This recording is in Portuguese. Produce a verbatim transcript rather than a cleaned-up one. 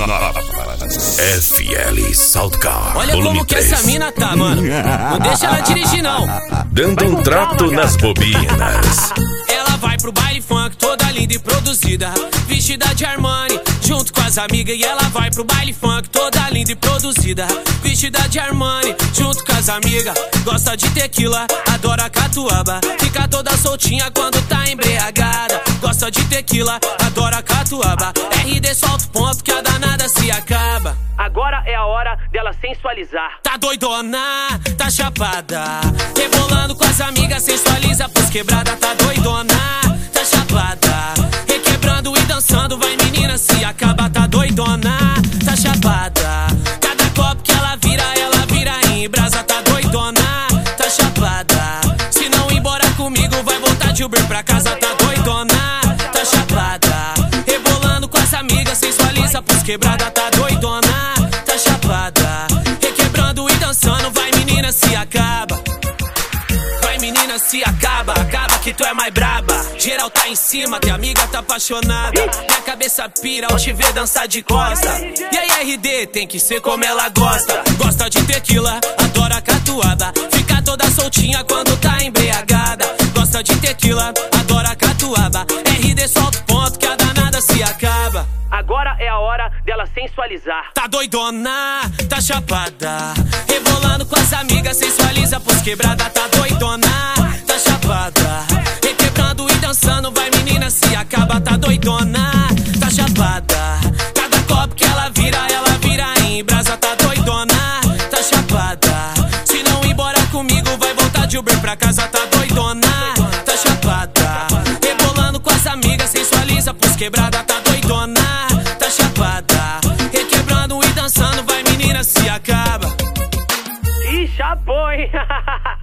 F L Saltcar. Olha como que essa mina tá, mano. Não deixa ela dirigir, não. Dando um trato nas bobinas. Ela vai pro baile funk, toda linda e produzida, vestida de Armani, junto com as amigas. E ela vai pro baile funk, toda linda e produzida, vestida de Armani, junto com as amigas. Gosta de tequila, adora catuaba, fica toda soltinha quando tá embriagada. Gosta de tequila, adora catuaba. R D solta o ponto que a danada se acaba. Agora é a hora dela sensualizar. Tá doidona, tá chapada, rebolando com as amigas, sensualiza pros quebrada. Tá doidona, tá chapada, requebrando e dançando, vai menina, se acaba. Tá doidona, tá chapada, cada copo que ela vira, ela vira em brasa. Tá doidona, tá chapada, se não ir embora comigo, vai voltar de Uber pra casa. Tá doidona, tá chapada, rebolando com as amigas, sensualiza pros quebrada. Tá doidona, tá chapada, requebrando e dançando, vai menina, se acaba. Vai menina, se acaba, acaba que tu é mais braba. Geral tá em cima, tua amiga tá apaixonada. Minha cabeça pira ao te ver dançar de costa. E aí R D tem que ser como ela gosta. Gosta de tequila, adora catuaba, fica toda soltinha quando tá embriagada. Gosta de tequila, adora catuaba. R D solta o ponto que a danada se acaba. Agora é a hora dela sensualizar. Tá doidona, tá chapada, rebolando com as amigas, sensualiza pros quebrada. Tá doidona, tá chapada, requebrando e dançando, vai menina, se acaba. Tá doidona, tá chapada, cada copo que ela vira, ela vira em brasa. Tá doidona, tá chapada, se não ir embora comigo, vai voltar de Uber pra casa. Tá doidona, tá chapada, rebolando com as amigas, sensualiza pros quebrada. Tá doidona, tá chapada, requebrando e dançando, vai menina, se acaba. Ih, chapou, hein?